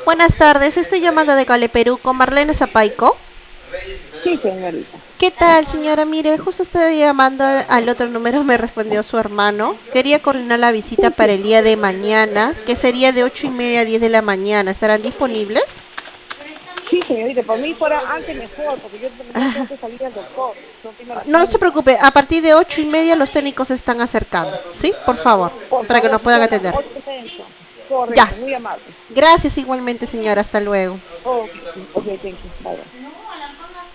Buenas tardes, estoy llamando de Cale, Perú con Marlene Zapaico. Sí, señorita. ¿Qué tal, señora? Mire, justo estoy llamando al otro número, me respondió su hermano. Quería coordinar la visita Sí, para el día de mañana, que sería de 8:30 a 10 de la mañana. ¿Estarán disponibles? sí, señorita. Por mí fuera antes mejor, porque yo mañana tengo que salir al doctor. No tengo la No se clínica. preocupe, a partir de 8:30 los técnicos se están acercando, ¿sí? Por favor, Por para que favor, nos puedan ya, atender. 8:30 entonces. Ya. Correcto, muy amable. Gracias igualmente, señora. Hasta luego. Ok, ok, thank you. Bye, bye.